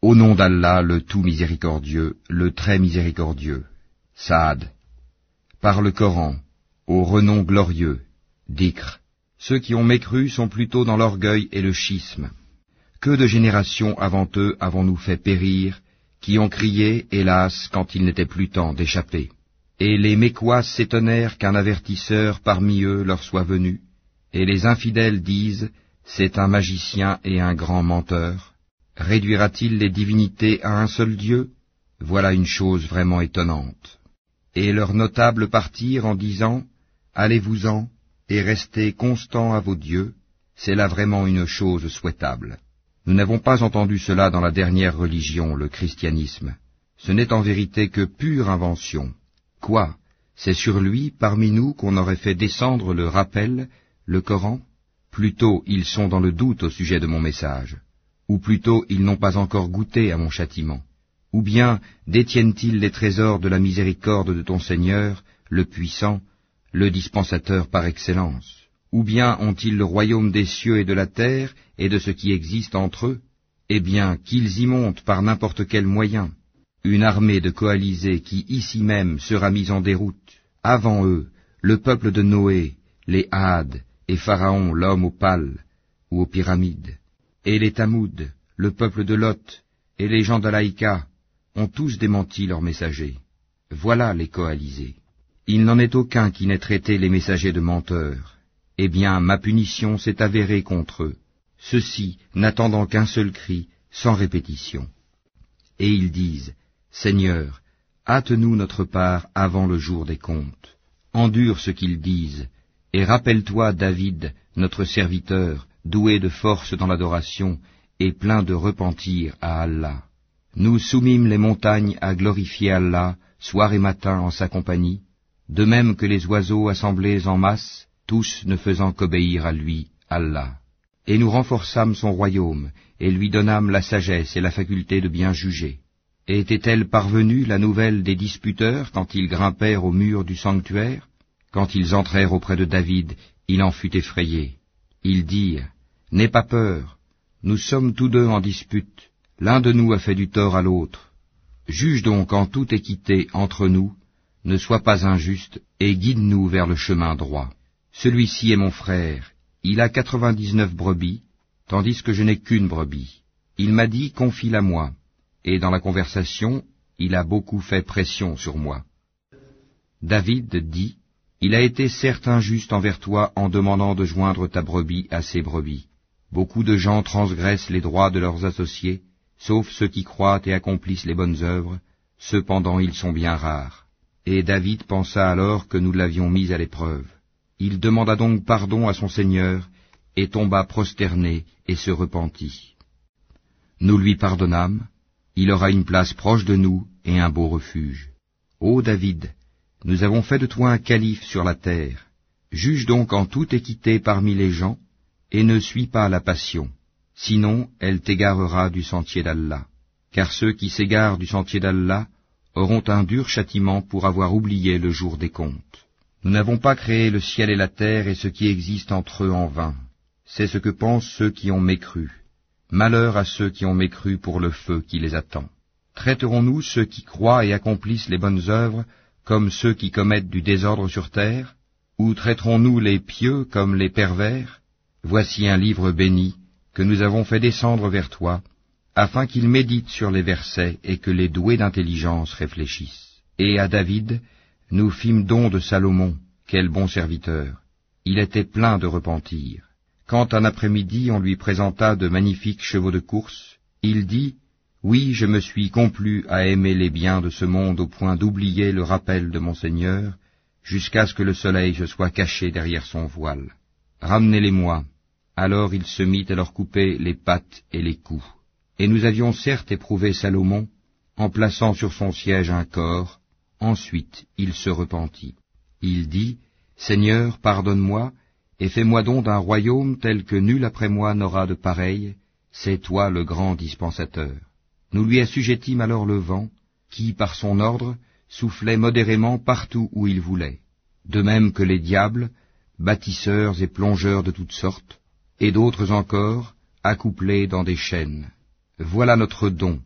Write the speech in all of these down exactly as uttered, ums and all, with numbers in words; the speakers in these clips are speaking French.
Au nom d'Allah, le tout miséricordieux, le très miséricordieux. Saad. Par le Coran, au renom glorieux. Dhikr. Ceux qui ont mécru sont plutôt dans l'orgueil et le schisme. Que de générations avant eux avons-nous fait périr, qui ont crié, hélas, quand il n'était plus temps d'échapper. Et les Mécois s'étonnèrent qu'un avertisseur parmi eux leur soit venu, et les infidèles disent, c'est un magicien et un grand menteur. Réduira-t-il les divinités à un seul Dieu? Voilà une chose vraiment étonnante. Et leurs notables partirent en disant, allez-vous-en, et restez constants à vos dieux, c'est là vraiment une chose souhaitable. Nous n'avons pas entendu cela dans la dernière religion, le christianisme. Ce n'est en vérité que pure invention. Quoi? C'est sur lui, parmi nous, qu'on aurait fait descendre le rappel, le Coran? Plutôt ils sont dans le doute au sujet de mon message. Ou plutôt ils n'ont pas encore goûté à mon châtiment. Ou bien détiennent-ils les trésors de la miséricorde de ton Seigneur, le puissant, le dispensateur par excellence? Ou bien ont-ils le royaume des cieux et de la terre, et de ce qui existe entre eux? Eh bien, qu'ils y montent par n'importe quel moyen. Une armée de coalisés qui ici même sera mise en déroute. Avant eux, le peuple de Noé, les Hades, et Pharaon l'homme aux pales, ou aux pyramides. Et les Tamoud, le peuple de Lot, et les gens d'Alaïka, ont tous démenti leurs messagers. Voilà les coalisés. Il n'en est aucun qui n'ait traité les messagers de menteurs. Eh bien, ma punition s'est avérée contre eux, ceux-ci n'attendant qu'un seul cri, sans répétition. Et ils disent, Seigneur, hâte-nous notre part avant le jour des comptes. Endure ce qu'ils disent, et rappelle-toi David, notre serviteur, doué de force dans l'adoration, et plein de repentir à Allah. Nous soumîmes les montagnes à glorifier Allah, soir et matin en sa compagnie, de même que les oiseaux assemblés en masse, tous ne faisant qu'obéir à lui, Allah. Et nous renforçâmes son royaume, et lui donnâmes la sagesse et la faculté de bien juger. Et était-elle parvenue la nouvelle des disputeurs quand ils grimpèrent au mur du sanctuaire? Quand ils entrèrent auprès de David, il en fut effrayé. Ils dirent, n'aie pas peur, nous sommes tous deux en dispute, l'un de nous a fait du tort à l'autre. Juge donc en toute équité entre nous, ne sois pas injuste, et guide-nous vers le chemin droit. Celui-ci est mon frère, il a quatre-vingt-dix-neuf brebis, tandis que je n'ai qu'une brebis. Il m'a dit, confie-la moi, et dans la conversation, il a beaucoup fait pression sur moi. David dit, il a été certes injuste envers toi en demandant de joindre ta brebis à ses brebis. Beaucoup de gens transgressent les droits de leurs associés, sauf ceux qui croient et accomplissent les bonnes œuvres, cependant ils sont bien rares. Et David pensa alors que nous l'avions mis à l'épreuve. Il demanda donc pardon à son Seigneur, et tomba prosterné et se repentit. Nous lui pardonnâmes, il aura une place proche de nous et un beau refuge. Ô David, nous avons fait de toi un calife sur la terre. Juge donc en toute équité parmi les gens, et ne suis pas la passion, sinon elle t'égarera du sentier d'Allah. Car ceux qui s'égarent du sentier d'Allah auront un dur châtiment pour avoir oublié le jour des comptes. Nous n'avons pas créé le ciel et la terre et ce qui existe entre eux en vain. C'est ce que pensent ceux qui ont mécru. Malheur à ceux qui ont mécru pour le feu qui les attend. Traiterons-nous ceux qui croient et accomplissent les bonnes œuvres comme ceux qui commettent du désordre sur terre? Ou traiterons-nous les pieux comme les pervers? Voici un livre béni que nous avons fait descendre vers toi, afin qu'il médite sur les versets et que les doués d'intelligence réfléchissent. Et à David, nous fîmes don de Salomon, quel bon serviteur. Il était plein de repentir. Quand un après-midi on lui présenta de magnifiques chevaux de course, il dit, « Oui, je me suis complu à aimer les biens de ce monde au point d'oublier le rappel de mon Seigneur, jusqu'à ce que le soleil se soit caché derrière son voile. Ramenez-les-moi. » Alors il se mit à leur couper les pattes et les coups. Et nous avions certes éprouvé Salomon, en plaçant sur son siège un corps. Ensuite il se repentit. Il dit, « Seigneur, pardonne-moi, et fais-moi don d'un royaume tel que nul après moi n'aura de pareil, c'est toi le grand dispensateur. » Nous lui assujettîmes alors le vent, qui, par son ordre, soufflait modérément partout où il voulait, de même que les diables, bâtisseurs et plongeurs de toutes sortes, et d'autres encore, accouplés dans des chaînes. Voilà notre don,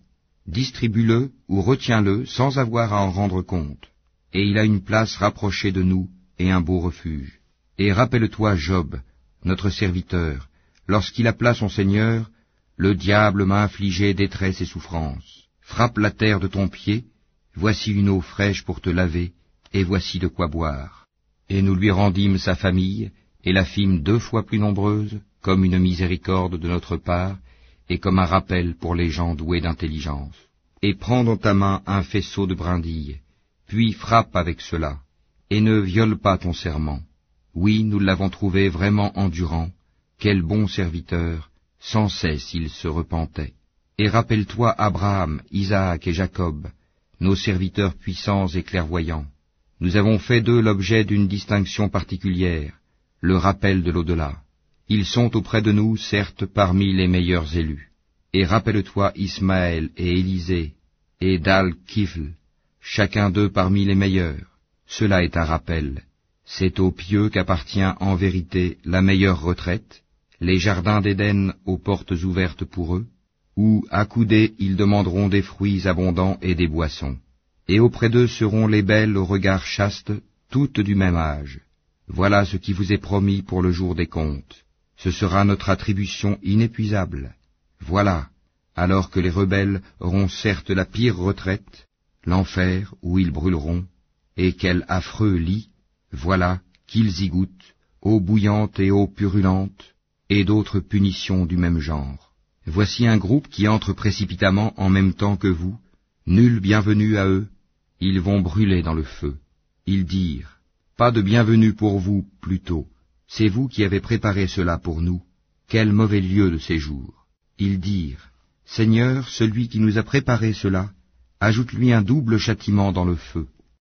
distribue-le ou retiens-le sans avoir à en rendre compte. Et il a une place rapprochée de nous et un beau refuge. Et rappelle-toi Job, notre serviteur, lorsqu'il appela son Seigneur, le diable m'a infligé détresse et souffrance. Frappe la terre de ton pied, voici une eau fraîche pour te laver, et voici de quoi boire. Et nous lui rendîmes sa famille, et la fîmes deux fois plus nombreuse, comme une miséricorde de notre part, et comme un rappel pour les gens doués d'intelligence. Et prends dans ta main un faisceau de brindilles, puis frappe avec cela, et ne viole pas ton serment. Oui, nous l'avons trouvé vraiment endurant, quel bon serviteur, sans cesse il se repentait. Et rappelle-toi Abraham, Isaac et Jacob, nos serviteurs puissants et clairvoyants. Nous avons fait d'eux l'objet d'une distinction particulière, le rappel de l'au-delà. Ils sont auprès de nous, certes, parmi les meilleurs élus. Et rappelle-toi Ismaël et Élisée, et Dal-Kifl, chacun d'eux parmi les meilleurs. Cela est un rappel. C'est aux pieux qu'appartient en vérité la meilleure retraite, les jardins d'Éden aux portes ouvertes pour eux, où, accoudés, ils demanderont des fruits abondants et des boissons. Et auprès d'eux seront les belles au regard chaste, toutes du même âge. Voilà ce qui vous est promis pour le jour des comptes. Ce sera notre attribution inépuisable. Voilà, alors que les rebelles auront certes la pire retraite, l'enfer où ils brûleront, et quel affreux lit, voilà qu'ils y goûtent, eau bouillante et eau purulente, et d'autres punitions du même genre. Voici un groupe qui entre précipitamment en même temps que vous, nul bienvenu à eux, ils vont brûler dans le feu. Ils dirent, pas de bienvenue pour vous, plutôt, c'est vous qui avez préparé cela pour nous, quel mauvais lieu de séjour. Ils dirent, Seigneur, celui qui nous a préparé cela, ajoute-lui un double châtiment dans le feu.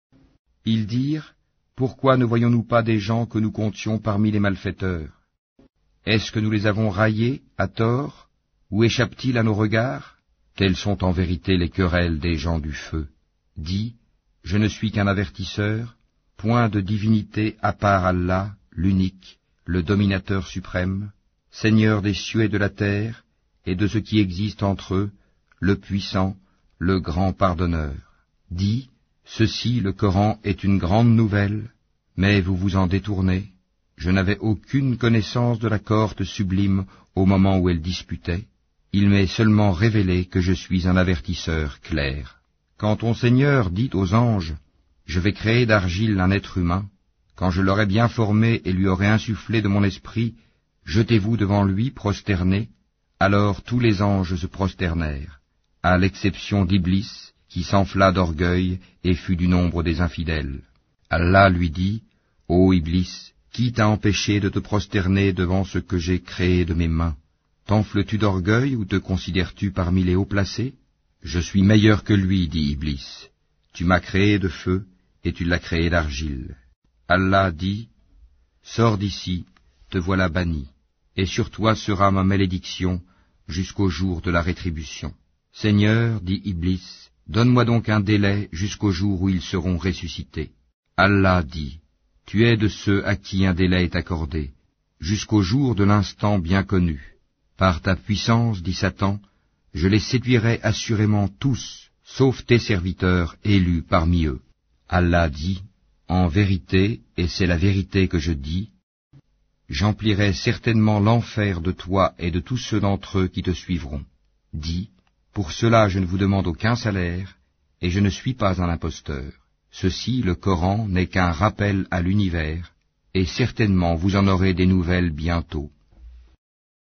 Ils dirent, pourquoi ne voyons-nous pas des gens que nous comptions parmi les malfaiteurs? Est-ce que nous les avons raillés, à tort, ou échappent-ils à nos regards? Telles sont en vérité les querelles des gens du feu. Dis, je ne suis qu'un avertisseur, point de divinité à part Allah, l'unique, le dominateur suprême, Seigneur des cieux et de la terre, et de ce qui existe entre eux, le puissant, le grand pardonneur. Dis, ceci, le Coran, est une grande nouvelle, mais vous vous en détournez. Je n'avais aucune connaissance de la cohorte sublime au moment où elle disputait. Il m'est seulement révélé que je suis un avertisseur clair. Quand ton Seigneur dit aux anges, je vais créer d'argile un être humain, quand je l'aurai bien formé et lui aurai insufflé de mon esprit, jetez-vous devant lui prosternés. Alors tous les anges se prosternèrent, à l'exception d'Iblis, qui s'enfla d'orgueil et fut du nombre des infidèles. Allah lui dit, ô Iblis, qui t'a empêché de te prosterner devant ce que j'ai créé de mes mains? T'enfles-tu d'orgueil ou te considères-tu parmi les haut placés? Je suis meilleur que lui, dit Iblis. Tu m'as créé de feu, et tu l'as créé d'argile. Allah dit, sors d'ici, te voilà banni, et sur toi sera ma malédiction jusqu'au jour de la rétribution. Seigneur, dit Iblis, donne-moi donc un délai jusqu'au jour où ils seront ressuscités. Allah dit, tu es de ceux à qui un délai est accordé, jusqu'au jour de l'instant bien connu. Par ta puissance, dit Satan, je les séduirai assurément tous, sauf tes serviteurs élus parmi eux. Allah dit, en vérité, et c'est la vérité que je dis, j'emplirai certainement l'enfer de toi et de tous ceux d'entre eux qui te suivront. Dis, pour cela je ne vous demande aucun salaire, et je ne suis pas un imposteur. Ceci, le Coran, n'est qu'un rappel à l'univers, et certainement vous en aurez des nouvelles bientôt.